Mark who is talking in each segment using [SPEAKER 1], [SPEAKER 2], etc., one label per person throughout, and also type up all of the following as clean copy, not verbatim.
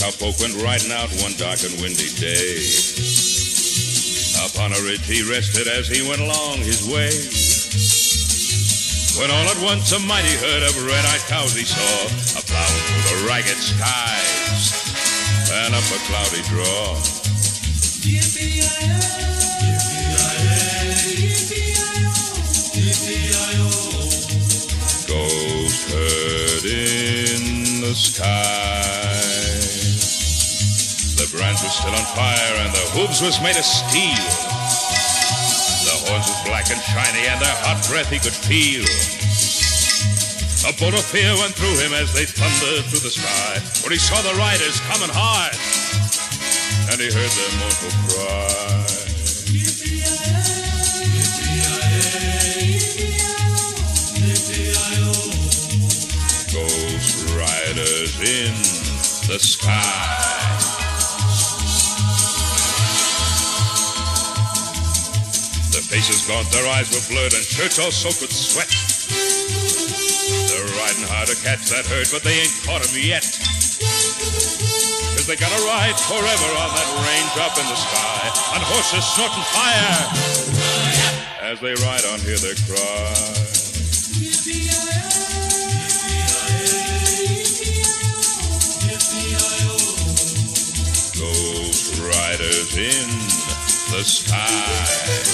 [SPEAKER 1] cowpoke went riding out one dark and windy day. Upon a ridge he rested as he went along his way, when all at once a mighty herd of red-eyed cows he saw, a-plowing through the ragged skies and up a cloudy draw. Ghost herd in the sky. The brands were still on fire and the hooves was made of steel. The horns was black and shiny and their hot breath he could feel. A bolt of fear went through him as they thundered through the sky, for he saw the riders coming hard and he heard their mournful cry. Ghost riders in the sky. Their faces gaunt, their eyes were blurred, and shirts all soaked with sweat. They're riding hard to catch that herd, but they ain't caught him yet. 'Cause they gotta ride forever on that range up in the sky, on horses snorting fire. As they ride on, hear their cry. Ghost riders in the sky.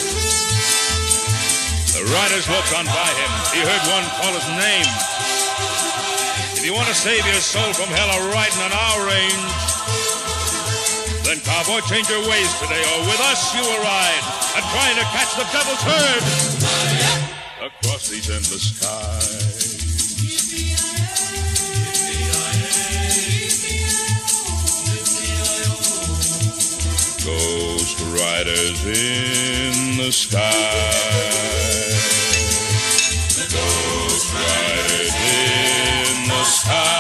[SPEAKER 1] The riders looked on by him. He heard one call his name. If you want to save your soul from hell or riding on our range, then cowboy, change your ways today, or with us you will ride, and trying to catch the devil's herd across these endless skies. Ghost riders in the sky. Ghost riders in the sky.